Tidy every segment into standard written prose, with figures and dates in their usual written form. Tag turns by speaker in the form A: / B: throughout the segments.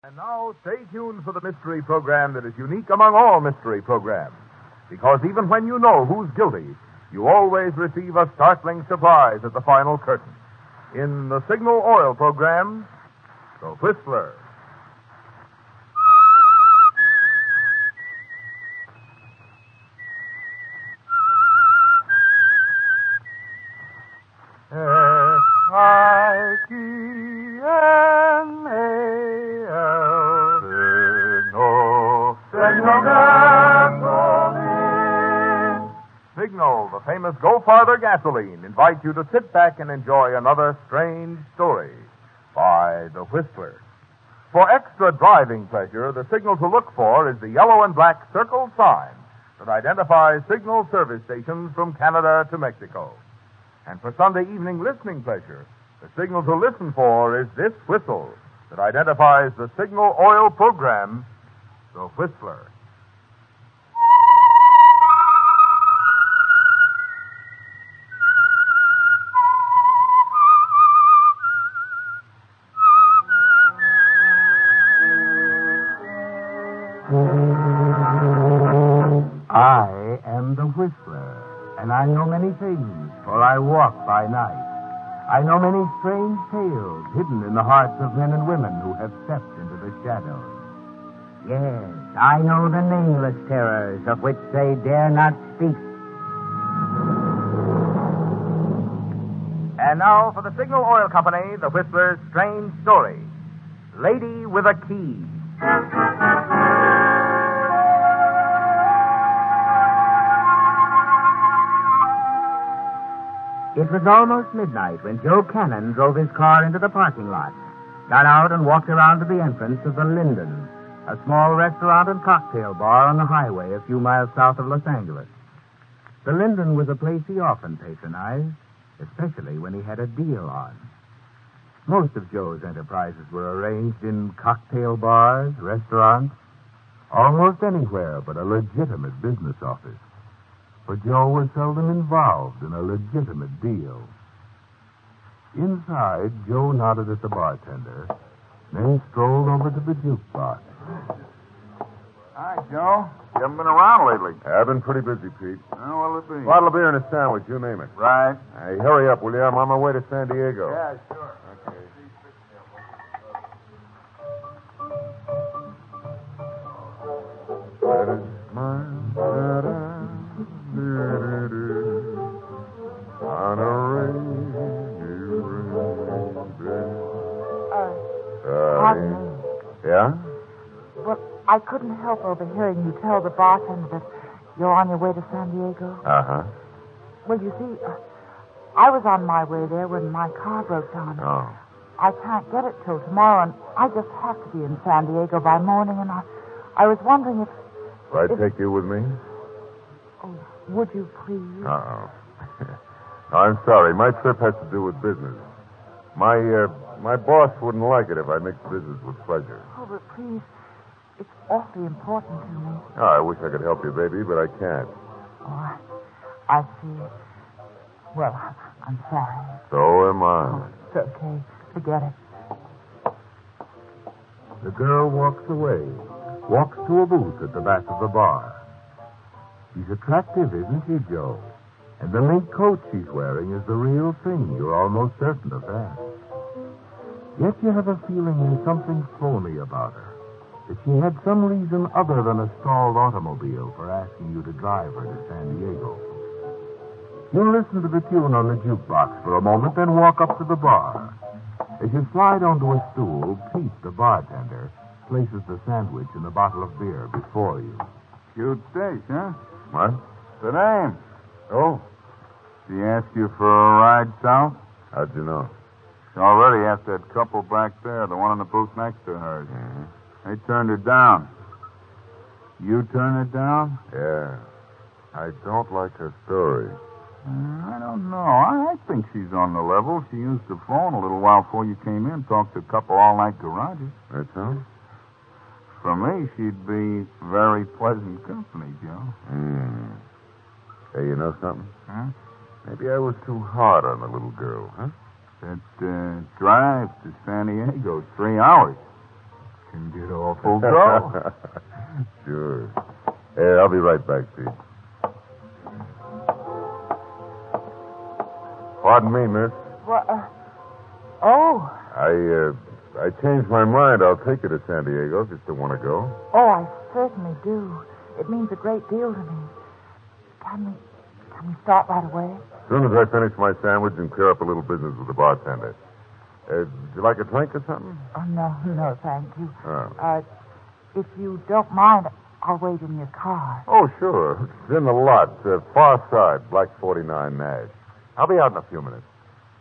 A: And now, stay tuned for the mystery program that is unique among all mystery programs. Because even when you know who's guilty, you always receive a startling surprise at the final curtain. In the Signal Oil program, The Whistler. Signal, the famous Go Farther gasoline, invites you to sit back and enjoy another strange story by The Whistler. For extra driving pleasure, the signal to look for is the yellow and black circle sign that identifies signal service stations from Canada to Mexico. And for Sunday evening listening pleasure, the signal to listen for is this whistle that identifies the Signal Oil program, The Whistler.
B: I am the Whistler, and I know many things, for I walk by night. I know many strange tales hidden in the hearts of men and women who have stepped into the shadows.
C: Yes, I know the nameless terrors of which they dare not speak.
A: And now for the Signal Oil Company, The Whistler's strange story, Lady with a Key.
C: It was almost midnight when Joe Cannon drove his car into the parking lot, got out and walked around to the entrance of the Linden, a small restaurant and cocktail bar on the highway a few miles south of Los Angeles. The Linden was a place he often patronized, especially when he had a deal on. Most of Joe's enterprises were arranged in cocktail bars, restaurants, almost anywhere but a legitimate business office. For Joe was seldom involved in a legitimate deal. Inside, Joe nodded at the bartender, then strolled over to the jukebox.
D: Hi, Joe. You haven't been around lately.
E: I've been pretty busy, Pete.
D: What'll it be?
E: Bottle of beer and a sandwich, you name it.
D: Right.
E: Hey, hurry up, will you? I'm on my way to San Diego.
D: Yeah, sure.
E: Okay. Let it smile, on a rainy
F: Pardon me.
E: Yeah?
F: Well, I couldn't help overhearing you tell the bartender that you're on your way to San Diego.
E: Uh-huh.
F: Well, you see, I was on my way there when my car broke down.
E: Oh.
F: I can't get it till tomorrow, and I just have to be in San Diego by morning, and I was wondering if...
E: Will I take you with me?
F: Oh, would you please?
E: Uh-oh. No, I'm sorry. My trip has to do with business. My boss wouldn't like it if I mixed business with pleasure.
F: Oh, but please, it's awfully important to me.
E: Oh, I wish I could help you, baby, but I can't.
F: Oh, I see. Well, I'm sorry.
E: So am I.
F: Oh, it's okay. Forget it.
B: The girl walks away, walks to a booth at the back of the bar. She's attractive, isn't she, Joe? And the mink coat she's wearing is the real thing. You're almost certain of that. Yet you have a feeling there's something phony about her. That she had some reason other than a stalled automobile for asking you to drive her to San Diego. You listen to the tune on the jukebox for a moment, then walk up to the bar. As you slide onto a stool, Pete, the bartender, places the sandwich and the bottle of beer before you.
D: Cute dish, huh?
E: What?
D: The name.
E: Oh.
D: She asked you for a ride south?
E: How'd you know?
D: She already asked that couple back there, the one in the booth next to hers.
E: Mm-hmm.
D: They turned her down. You turn her down?
E: Yeah. I don't like her story.
D: I don't know. I think she's on the level. She used the phone a little while before you came in, talked to a couple all-night garages.
E: That's all?
D: For me, she'd be very pleasant company, Joe.
E: Hey, you know something?
D: Huh?
E: Maybe I was too hard on the little girl, huh?
D: That drive to San Diego is 3 hours. Can get awful dull.
E: Sure. Hey, I'll be right back, Pete. Pardon me, miss.
F: What? Oh.
E: I changed my mind. I'll take you to San Diego if you still want to go.
F: Oh, I certainly do. It means a great deal to me. Can we start right away?
E: As soon as I finish my sandwich and clear up a little business with the bartender. Would you like a drink or something?
F: Oh, no, thank you.
E: Oh.
F: If you don't mind, I'll wait in your car.
E: Oh, sure. It's in the lot, far side, Black 49 Nash. I'll be out in a few minutes.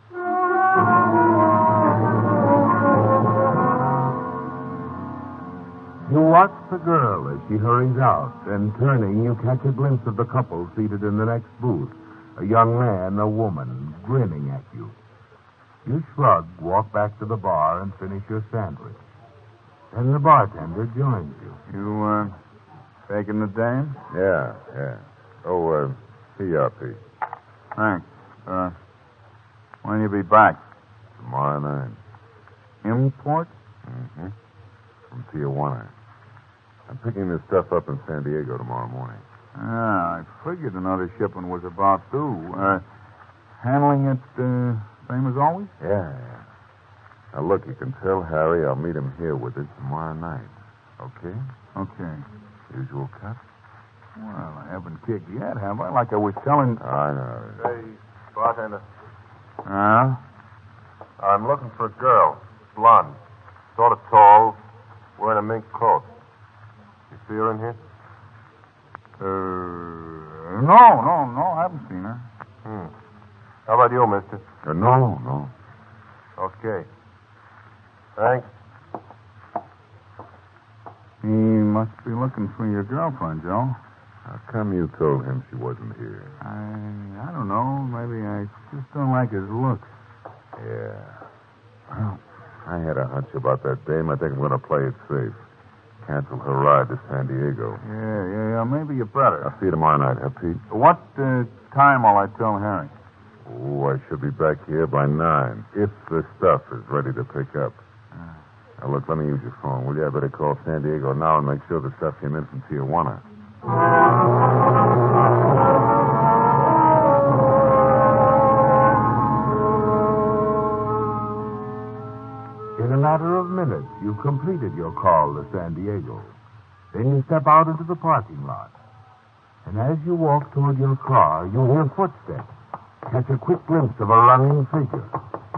B: You watch the girl as she hurries out, and turning, you catch a glimpse of the couple seated in the next booth. A young man, a woman, grinning at you. You shrug, walk back to the bar, and finish your sandwich. Then the bartender joins you.
D: You, taking the dame?
E: Yeah. Oh, here you are, Pete.
D: Thanks. When you be back?
E: Tomorrow night.
D: Import?
E: Mm-hmm. From Tijuana. I'm picking this stuff up in San Diego tomorrow morning.
D: I figured another shipment was about due. Handling it, same as always?
E: Yeah. Now, look, you can tell Harry I'll meet him here with it tomorrow night. Okay?
D: Okay.
E: Usual cut?
D: Well, I haven't kicked yet, have I? Like I was telling...
E: I know. Hey, bartender.
G: I'm looking for a girl. Blonde. Sort of tall. Wearing a mink coat. You see her in here?
D: No, I haven't seen her.
G: How about you, mister?
E: No.
G: Okay. Thanks.
D: He must be looking for your girlfriend, Joe.
E: How come you told him she wasn't here?
D: I don't know. Maybe I just don't like his looks.
E: Yeah. Well, I had a hunch about that dame. I think I'm going to play it safe. Cancel her ride to San Diego.
D: Yeah. Maybe you better.
E: I'll see you tomorrow night, huh, Pete?
D: What time will I tell Harry?
E: Oh, I should be back here by 9, if the stuff is ready to pick up. Now, look, let me use your phone, will you? I better call San Diego now and make sure the stuff came in from Tijuana.
B: In a matter of minutes, you've completed your call to San Diego. Then you step out into the parking lot. And as you walk toward your car, you hear footsteps. Catch a quick glimpse of a running figure.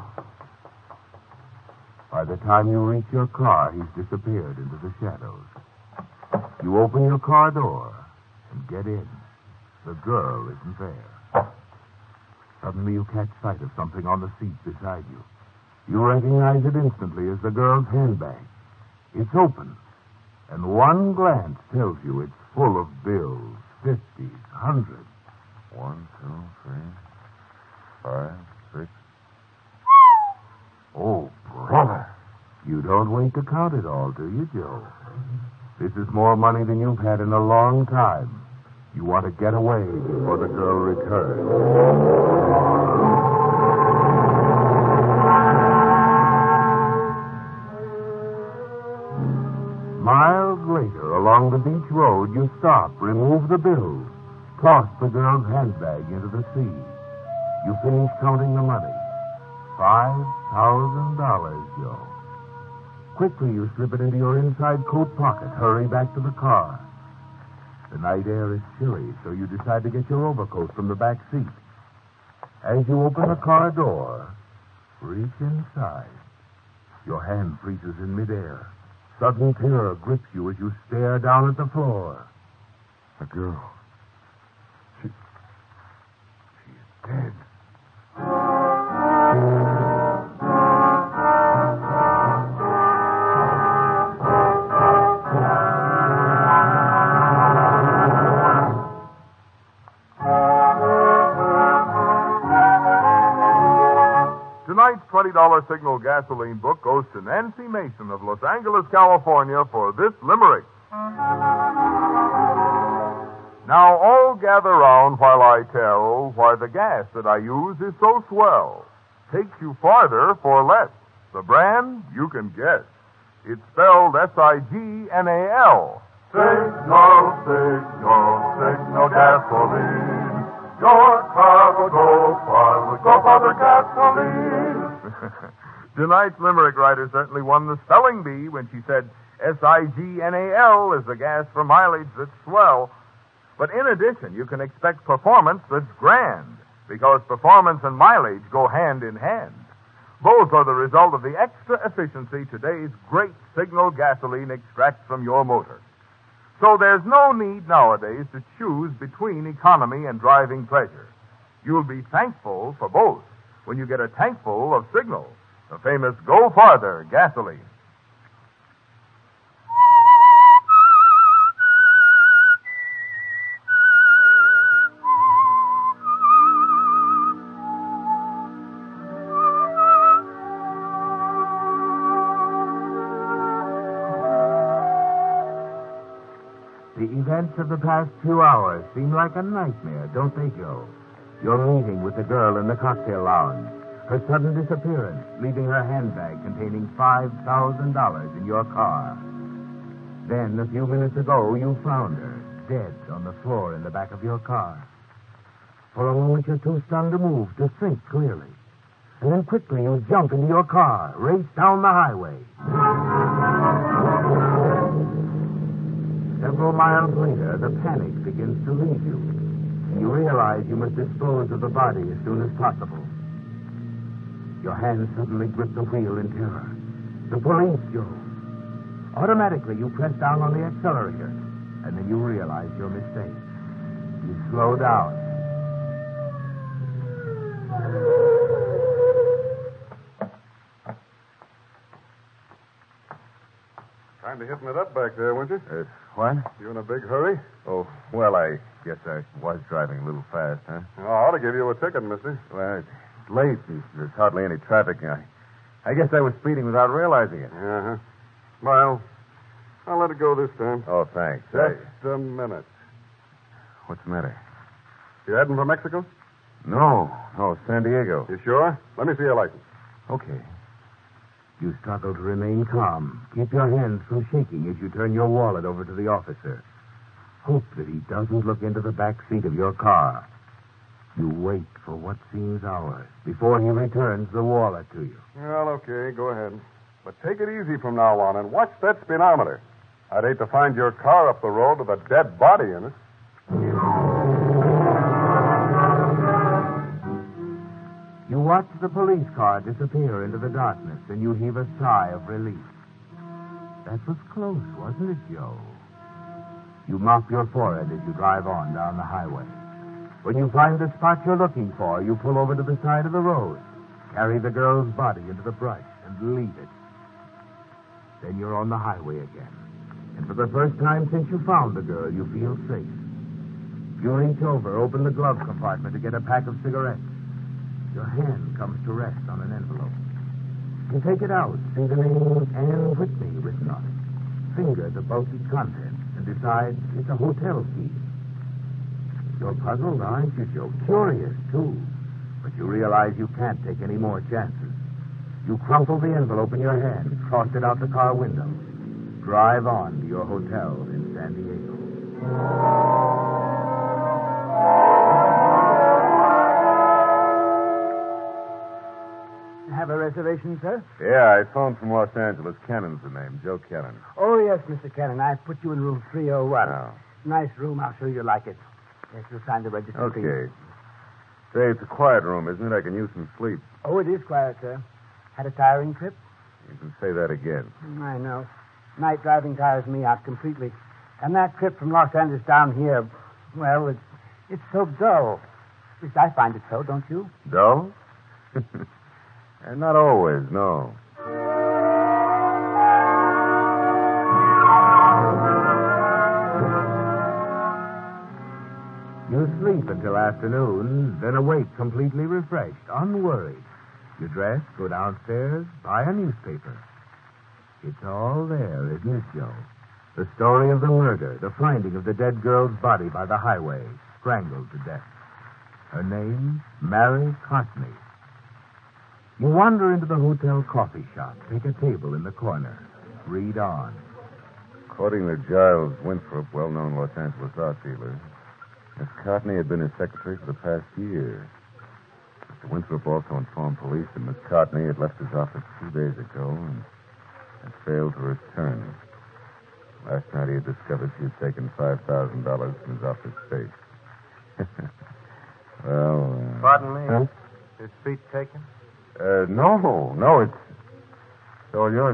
B: By the time you reach your car, he's disappeared into the shadows. You open your car door and get in. The girl isn't there. Suddenly you catch sight of something on the seat beside you. You recognize it instantly as the girl's handbag. It's open, and one glance tells you it's full of bills, 50s, 100s.
E: 1, 2, 3, 5, 6.
B: Oh, brother. You don't wait to count it all, do you, Joe? This is more money than you've had in a long time. You want to get away before the girl returns. Miles later, along the beach road, you stop, remove the bills, toss the girl's handbag into the sea. You finish counting the money. $5,000, Joe. Quickly, you slip it into your inside coat pocket, hurry back to the car. The night air is chilly, so you decide to get your overcoat from the back seat. As you open the car door, reach inside. Your hand freezes in midair. Sudden terror grips you as you stare down at the floor.
E: A girl. She's dead.
A: Tonight's $20 Signal gasoline book goes to Nancy Mason of Los Angeles, California, for this limerick. Now all gather round while I tell why the gas that I use is so swell. Takes you farther for less. The brand you can guess. It's spelled Signal. Signal gasoline. Your car will go far with Go Father gasoline. Tonight's limerick writer certainly won the spelling bee when she said Signal is the gas for mileage that's swell. But in addition, you can expect performance that's grand, because performance and mileage go hand in hand. Both are the result of the extra efficiency today's great Signal gasoline extracts from your motor. So there's no need nowadays to choose between economy and driving pleasure. You'll be thankful for both when you get a tankful of Signal, the famous Go Farther gasoline.
C: The events of the past few hours seem like a nightmare, don't they, Joe? Your meeting with the girl in the cocktail lounge, her sudden disappearance, leaving her handbag containing $5,000 in your car. Then, a few minutes ago, you found her, dead on the floor in the back of your car. For a moment, you're too stunned to move, to think clearly. And then quickly you jump into your car, race down the highway. Several miles later, the panic begins to leave you. And you realize you must dispose of the body as soon as possible. Your hands suddenly grip the wheel in terror. The police, Joe. Automatically, you press down on the accelerator. And then you realize your mistake. You slow down.
G: Time to hit it up back there, weren't you?
E: What?
G: You in a big hurry?
E: Oh, well, I guess I was driving a little fast, huh?
G: Oh, I ought to give you a ticket, mister.
E: Well, it's late. There's hardly any traffic. I guess I was speeding without realizing it.
G: Uh-huh. Well, I'll let it go this time.
E: Oh, thanks.
G: Just a minute.
E: What's the matter?
G: You heading for Mexico?
E: No, San Diego.
G: You sure? Let me see your license.
E: Okay.
C: You struggle to remain calm. Keep your hands from shaking as you turn your wallet over to the officer. Hope that he doesn't look into the back seat of your car. You wait for what seems hours before he returns the wallet to you.
G: Well, okay, go ahead. But take it easy from now on and watch that speedometer. I'd hate to find your car up the road with a dead body in it.
C: You watch the police car disappear into the darkness, and you heave a sigh of relief. That was close, wasn't it, Joe? You mop your forehead as you drive on down the highway. When you find the spot you're looking for, you pull over to the side of the road, carry the girl's body into the brush, and leave it. Then you're on the highway again. And for the first time since you found the girl, you feel safe. You reach over, open the glove compartment to get a pack of cigarettes. Your hand comes to rest on an envelope. You take it out, see the name Anne Whitney written on it. Finger the bulky contents and decide it's a hotel key. You're puzzled, aren't you, Joe? Curious, too. But you realize you can't take any more chances. You crumple the envelope in your hand, toss it out the car window. Drive on to your hotel in San Diego.
H: Have a reservation, sir?
E: Yeah, I phoned from Los Angeles. Cannon's the name, Joe Cannon.
H: Oh, yes, Mr. Cannon. I put you in room 301.
E: Oh.
H: Nice room. I'll show you like it. Yes, you'll sign the register fee.
E: Okay. Say, it's a quiet room, isn't it? I can use some sleep.
H: Oh, it is quiet, sir. Had a tiring trip?
E: You can say that again.
H: I know. Night driving tires me out completely. And that trip from Los Angeles down here, well, it's so dull. At least I find it so, don't you?
E: Dull? And not always, no.
C: You sleep until afternoon, then awake completely refreshed, unworried. You dress, go downstairs, buy a newspaper. It's all there, isn't it, Joe? The story of the murder, the finding of the dead girl's body by the highway, strangled to death. Her name, Mary Cotney. You wander into the hotel coffee shop, take a table in the corner. read on.
E: According to Giles Winthrop, well-known Los Angeles art dealer, Miss Courtney had been his secretary for the past year. Mr. Winthrop also informed police that Miss Courtney had left his office 2 days ago and had failed to return. Last night he had discovered she had taken $5,000 from his office safe. Well,
G: Pardon me?
E: Huh?
G: His feet taken?
E: No, it's all yours,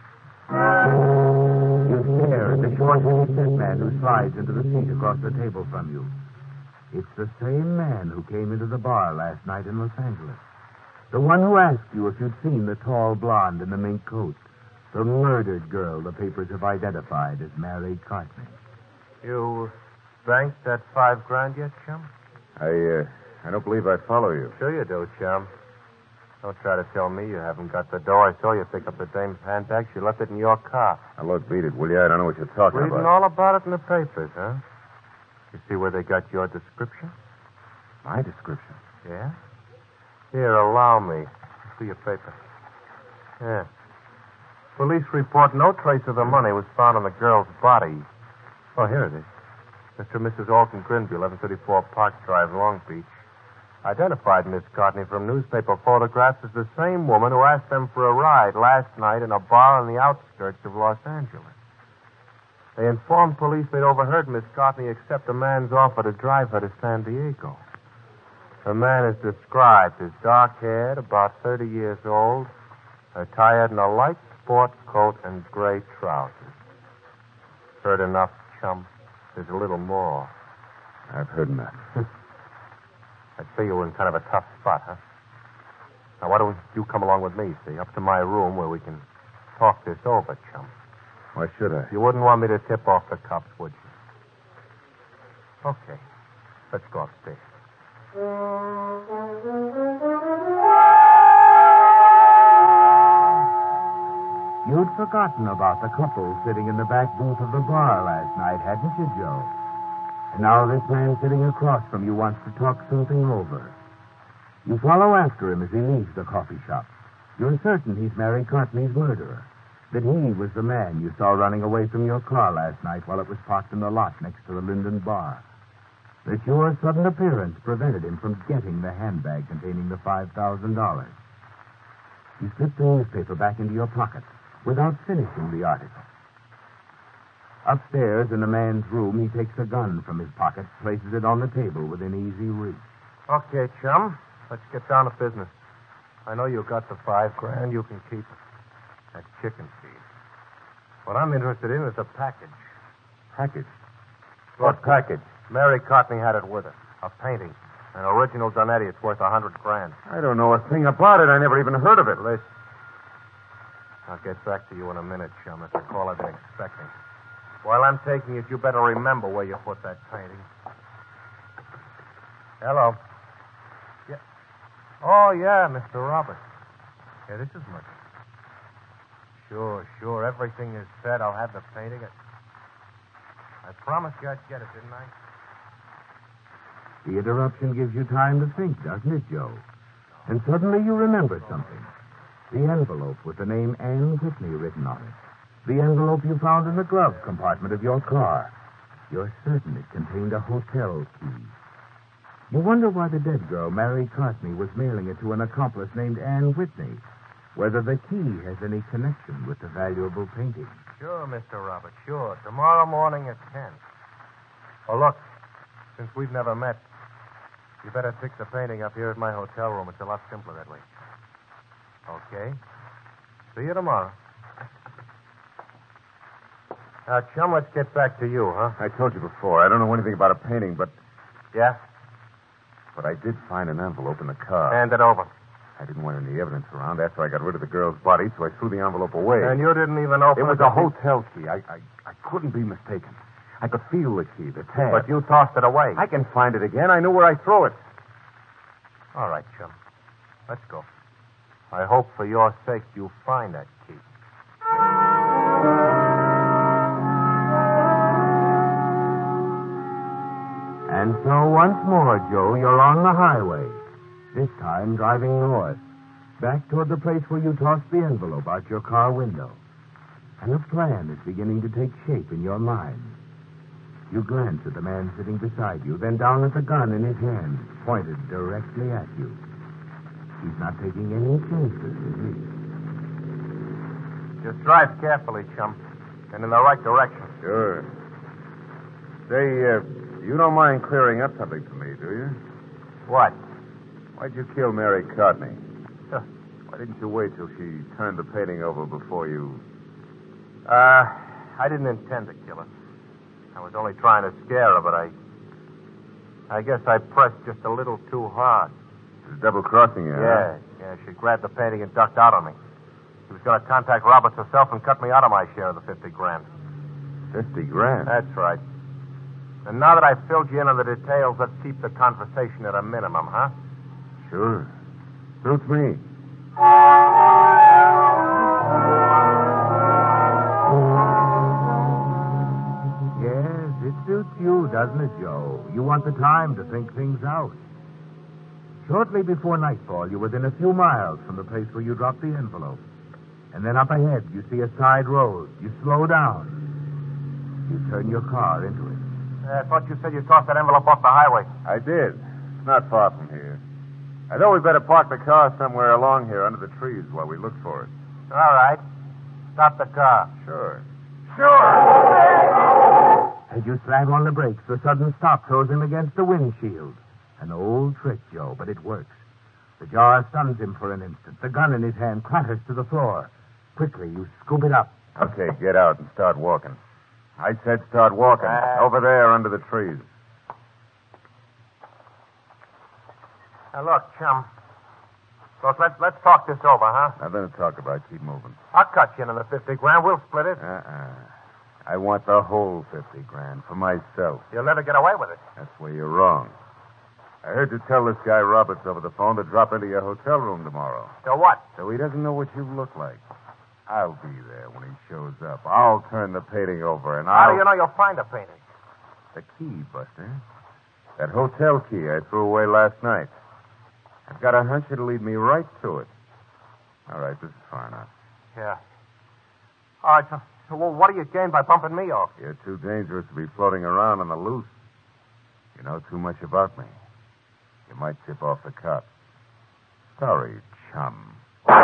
C: You stare at the short, thick man who slides into the seat across the table from you. It's the same man who came into the bar last night in Los Angeles. The one who asked you if you'd seen the tall blonde in the mink coat. The murdered girl the papers have identified as Mary Courtney.
G: You banked that $5,000 yet, chum?
E: I don't believe I'd follow you.
G: Sure you do, chum. Don't try to tell me you haven't got the dough. I saw you pick up the dame's handbag. She left it in your car.
E: Now, look, beat it, will you? I don't know what you're talking
G: Reading
E: about.
G: all about it in the papers, huh? You see where they got your description?
E: My description?
G: Yeah? Here, allow me. See your paper. Yeah. Police report no trace of the money was found on the girl's body. Oh, here it is. Mr. and Mrs. Alton Grinby, 1134 Park Drive, Long Beach. Identified Miss Courtney from newspaper photographs as the same woman who asked them for a ride last night in a bar on the outskirts of Los Angeles. They informed police they'd overheard Miss Courtney accept a man's offer to drive her to San Diego. The man is described as dark-haired, about 30 years old, attired in a light sport coat and gray trousers. Heard enough, chum? There's a little more.
E: I've heard enough.
G: I see you were in kind of a tough spot, huh? Now, why don't you come along with me, see, up to my room where we can talk this over, chum.
E: Why should I?
G: You wouldn't want me to tip off the cops, would you? Okay. Let's go upstairs.
C: You'd forgotten about the couple sitting in the back booth of the bar last night, hadn't you, Joe? And now this man sitting across from you wants to talk something over. You follow after him as he leaves the coffee shop. You're certain he's Mary Courtney's murderer, that he was the man you saw running away from your car last night while it was parked in the lot next to the Linden Bar, that your sudden appearance prevented him from getting the handbag containing the $5,000. You slipped the newspaper back into your pocket without finishing the article. Upstairs in the man's room, he takes a gun from his pocket, places it on the table within easy reach.
G: Okay, chum. Let's get down to business. I know you got the $5,000. You can keep it. That's chicken feed. What I'm interested in is a package.
E: Package?
G: What package? Mary Courtney had it with her. A painting. An original Donetti. It's worth $100,000.
E: I don't know a thing about it. I never even heard of it.
G: Listen. I'll get back to you in a minute, chum. It's a call I've been expecting. While I'm taking it, you better remember where you put that painting. Hello. Yeah. Oh, yeah, Mr. Roberts. Yeah, this is much. Sure. Everything is set. I'll have the painting. I promised you I'd get it, didn't I?
C: The interruption gives you time to think, doesn't it, Joe? And suddenly you remember something. The envelope with the name Ann Whitney written on it. The envelope you found in the glove compartment of your car. You're certain it contained a hotel key. You wonder why the dead girl, Mary Courtney, was mailing it to an accomplice named Ann Whitney. Whether the key has any connection with the valuable painting.
G: Sure, Mr. Roberts, sure. Tomorrow morning at 10. Oh, look, since we've never met, you better pick the painting up here at my hotel room. It's a lot simpler that way. Okay. See you tomorrow. Now, chum, let's get back to you, huh?
E: I told you before, I don't know anything about a painting, but
G: Yeah?
E: I did find an envelope in the car.
G: Hand it over.
E: I didn't want any evidence around after I got rid of the girl's body, so I threw the envelope away.
G: And you didn't even open it?
E: It was a hotel key. I couldn't be mistaken. I could feel the key, the tab.
G: But you tossed it away.
E: I can find it again. I know where I threw it.
G: All right, chum. Let's go. I hope for your sake you find that key.
C: And so once more, Joe, you're on the highway. This time driving north, back toward the place where you tossed the envelope out your car window. And a plan is beginning to take shape in your mind. You glance at the man sitting beside you, then down at the gun in his hand, pointed directly at you. He's not taking any chances, is he?
G: Just drive carefully, chum, and in the right direction.
E: Sure. Say, you don't mind clearing up something for me, do you?
G: What?
E: Why'd you kill Mary Courtney?
G: Huh.
E: Why didn't you wait till she turned the painting over before you...
G: I didn't intend to kill her. I was only trying to scare her, but I guess I pressed just a little too hard.
E: She was double-crossing you, huh?
G: Yeah, she grabbed the painting and ducked out on me. She was going to contact Roberts herself and cut me out of my share of the $50,000.
E: $50,000?
G: That's right. And now that I've filled you in on the details, let's keep the conversation at a minimum, huh?
E: Sure. Suits me.
C: Yes, it suits you, doesn't it, Joe? You want the time to think things out. Shortly before nightfall, you're within a few miles from the place where you dropped the envelope. And then up ahead, you see a side road. You slow down. You turn your car into it.
G: I thought you said you tossed that envelope off the highway.
E: I did. It's not far from here. I thought we'd better park the car somewhere along here under the trees while we look for it.
G: All right. Stop the car.
E: Sure.
C: As you slam on the brakes, the sudden stop throws him against the windshield. An old trick, Joe, but it works. The jar stuns him for an instant. The gun in his hand clatters to the floor. Quickly, you scoop it up.
E: Okay, get out and start walking. I said start walking. Over there under the trees.
G: Now, look, chum. Look, let's talk this over, huh?
E: Nothing to talk about. Keep moving.
G: I'll cut you in on the $50,000. We'll split it.
E: I want the whole $50,000 for myself.
G: You'll never get away with it.
E: That's where you're wrong. I heard you tell this guy Roberts over the phone to drop into your hotel room tomorrow.
G: So what?
E: So he doesn't know what you look like. I'll be there when he shows up. I'll turn the painting over and
G: How do you know you'll find a painting?
E: The key, Buster. That hotel key I threw away last night. I've got a hunch it'll lead me right to it. All right, this is far enough.
G: Yeah. All right, so well, what do you gain by bumping me off?
E: You're too dangerous to be floating around on the loose. You know too much about me. You might tip off the cops. Sorry, chum.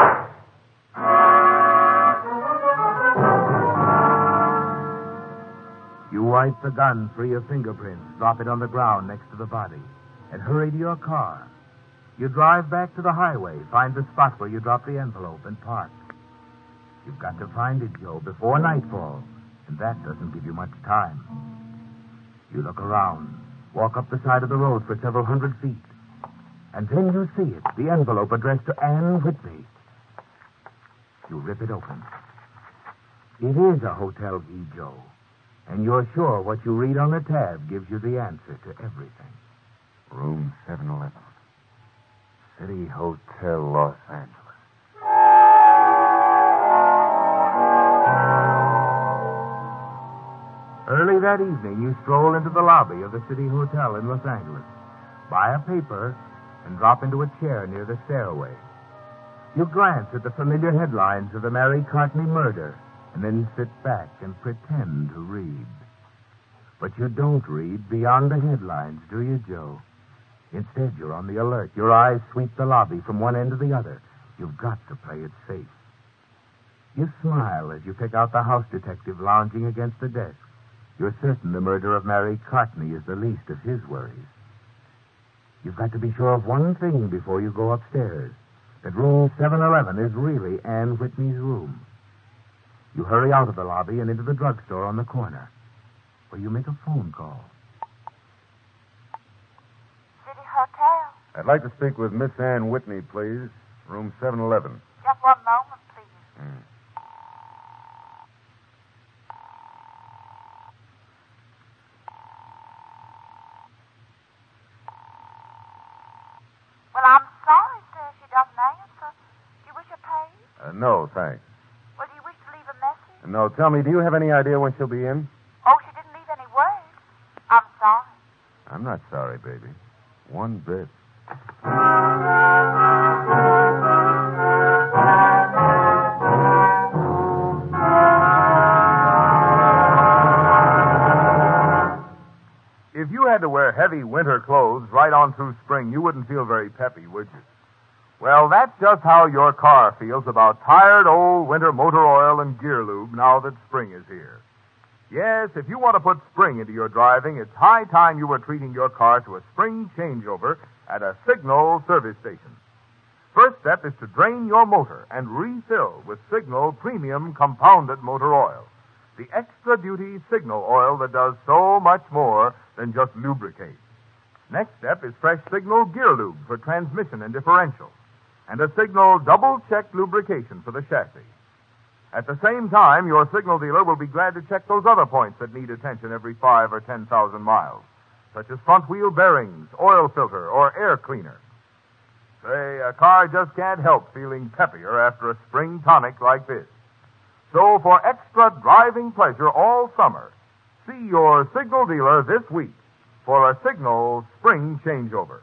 C: You wipe the gun free of fingerprints, drop it on the ground next to the body, and hurry to your car. You drive back to the highway, find the spot where you dropped the envelope, and park. You've got to find it, Joe, before nightfall, and that doesn't give you much time. You look around, walk up the side of the road for several hundred feet, and then you see it, the envelope addressed to Anne Whitney. You rip it open. It is a hotel key, Joe, and you're sure what you read on the tab gives you the answer to everything.
E: Room 711. City Hotel, Los Angeles.
C: Early that evening, you stroll into the lobby of the City Hotel in Los Angeles, buy a paper, and drop into a chair near the stairway. You glance at the familiar headlines of the Mary Courtney murder, and then sit back and pretend to read. But you don't read beyond the headlines, do you, Joe? Instead, you're on the alert. Your eyes sweep the lobby from one end to the other. You've got to play it safe. You smile as you pick out the house detective lounging against the desk. You're certain the murder of Mary Courtney is the least of his worries. You've got to be sure of one thing before you go upstairs, that room 711 is really Anne Whitney's room. You hurry out of the lobby and into the drugstore on the corner, where you make a phone call.
F: City Hotel.
E: I'd like to speak with Miss Anne Whitney, please. Room 711.
F: Just one moment, please. Well, I'm sorry, sir, she doesn't answer. Do you wish her paid?
E: No, thanks.
F: Well, do you wish to leave a message?
E: No, tell me, do you have any idea when she'll be in?
F: Oh, she didn't leave any word. I'm sorry.
E: I'm not sorry, baby. One bit.
A: had to wear heavy winter clothes right on through spring, you wouldn't feel very peppy, would you? Well, that's just how your car feels about tired old winter motor oil and gear lube now that spring is here. Yes, if you want to put spring into your driving, it's high time you were treating your car to a spring changeover at a Signal service station. First step is to drain your motor and refill with Signal Premium Compounded Motor Oil, the extra-duty Signal oil that does so much more than just lubricate. Next step is fresh Signal Gear Lube for transmission and differential, and a Signal double-check lubrication for the chassis. At the same time, your Signal dealer will be glad to check those other points that need attention every 5,000 or 10,000 miles, such as front wheel bearings, oil filter, or air cleaner. Say, a car just can't help feeling peppier after a spring tonic like this. So for extra driving pleasure all summer, see your Signal dealer this week for a Signal spring changeover.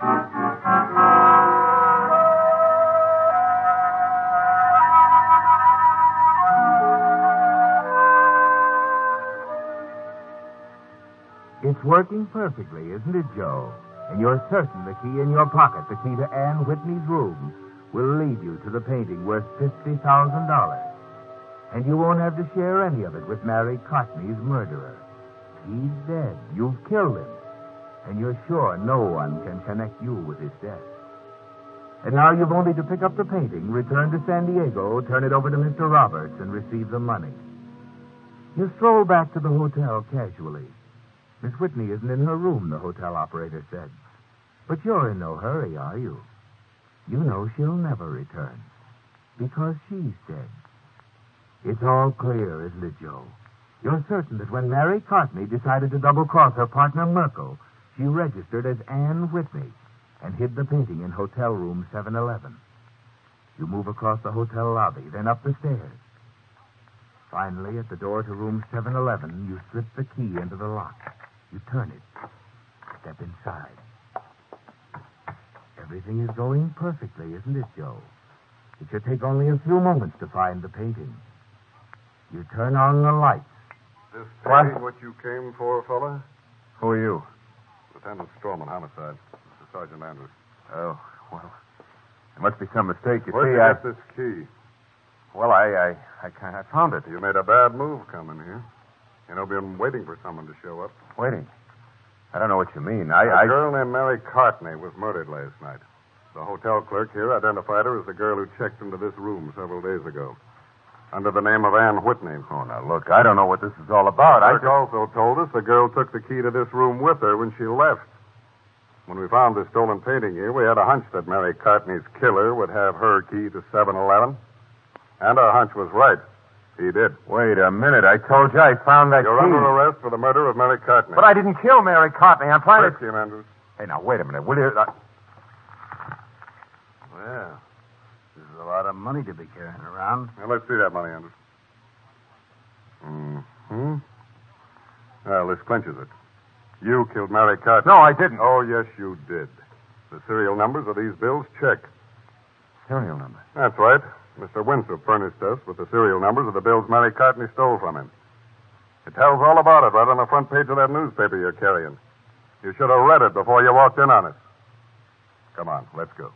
C: It's working perfectly, isn't it, Joe? And you're certain the key in your pocket, the key to Anne Whitney's room, will lead you to the painting worth $50,000. And you won't have to share any of it with Mary Courtney's murderer. He's dead. You've killed him. And you're sure no one can connect you with his death. And now you've only to pick up the painting, return to San Diego, turn it over to Mr. Roberts, and receive the money. You stroll back to the hotel casually. Miss Whitney isn't in her room, the hotel operator said. But you're in no hurry, are you? You know she'll never return. Because she's dead. It's all clear, isn't it, Joe? You're certain that when Mary Courtney decided to double-cross her partner, Merkel, she registered as Anne Whitney and hid the painting in hotel room 711. You move across the hotel lobby, then up the stairs. Finally, at the door to room 711, you slip the key into the lock. You turn it. Step inside. Everything is going perfectly, isn't it, Joe? It should take only a few moments to find the painting. You turn on the lights.
I: This painting what you came for, fella?
E: Who are you?
I: Lieutenant Strawman, homicide. This is Sergeant Andrews.
E: Oh, well, there must be some mistake. You
I: Where'd
E: see,
I: you get this key?
E: Well, I found it.
I: You made a bad move coming here. You know, been waiting for someone to show up.
E: Waiting. I don't know what you mean.
I: A girl named Mary Courtney was murdered last night. The hotel clerk here identified her as the girl who checked into this room several days ago. Under the name of Anne Whitney.
E: Oh, now, look, I don't know what this is all about.
I: The clerk also told us the girl took the key to this room with her when she left. When we found this stolen painting here, we had a hunch that Mary Courtney's killer would have her key to 711. And our hunch was right. He did.
E: Wait a minute. I told you I found that
I: You're
E: key.
I: under arrest for the murder of Mary Courtney.
E: But I didn't kill Mary Courtney. I'm trying to...
I: Search him, Andrews.
E: Hey, now, wait a minute. Will you...
H: Well, this is a lot of money to be carrying around.
I: Now, let's see that money, Andrews. Mm-hmm. Well, this clinches it. You killed Mary Courtney.
E: No, I didn't.
I: Oh, yes, you did. The serial numbers of these bills check.
E: Serial number?
I: That's right. Mr. Winthrop furnished us with the serial numbers of the bills Mary Courtney stole from him. It tells all about it right on the front page of that newspaper you're carrying. You should have read it before you walked in on it. Come on, let's go.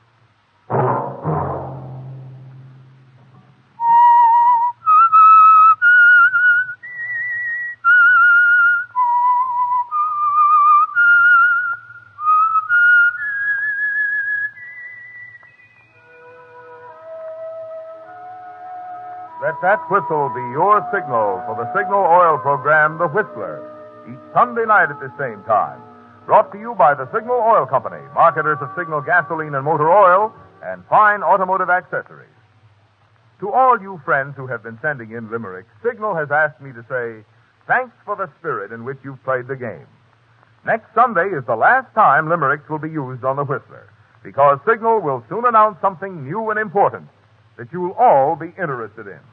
A: Let that whistle be your signal for the Signal Oil program, The Whistler, each Sunday night at the same time. Brought to you by the Signal Oil Company, marketers of Signal gasoline and motor oil, and fine automotive accessories. To all you friends who have been sending in limericks, Signal has asked me to say, thanks for the spirit in which you've played the game. Next Sunday is the last time limericks will be used on The Whistler, because Signal will soon announce something new and important that you'll all be interested in.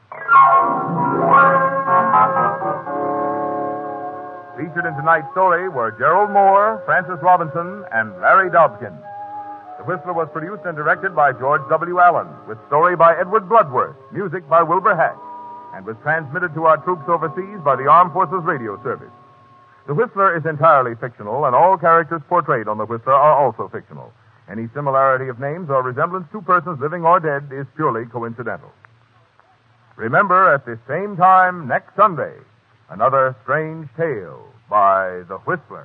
A: Featured in tonight's story were Gerald Moore, Francis Robinson, and Larry Dobkin. The Whistler was produced and directed by George W. Allen, with story by Edward Bloodworth, music by Wilbur Hatch, and was transmitted to our troops overseas by the Armed Forces Radio Service. The Whistler is entirely fictional, and all characters portrayed on The Whistler are also fictional. Any similarity of names or resemblance to persons living or dead is purely coincidental. Remember, at this same time next Sunday, another strange tale by The Whistler.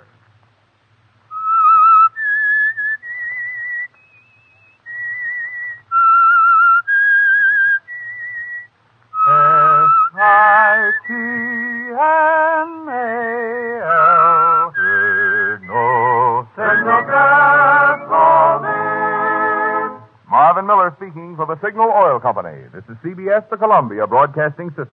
A: S-I-G-N-A-L Signal Gasoline. Marvin Miller speaking for the Signal Oil Company. This is CBS, the Columbia Broadcasting System.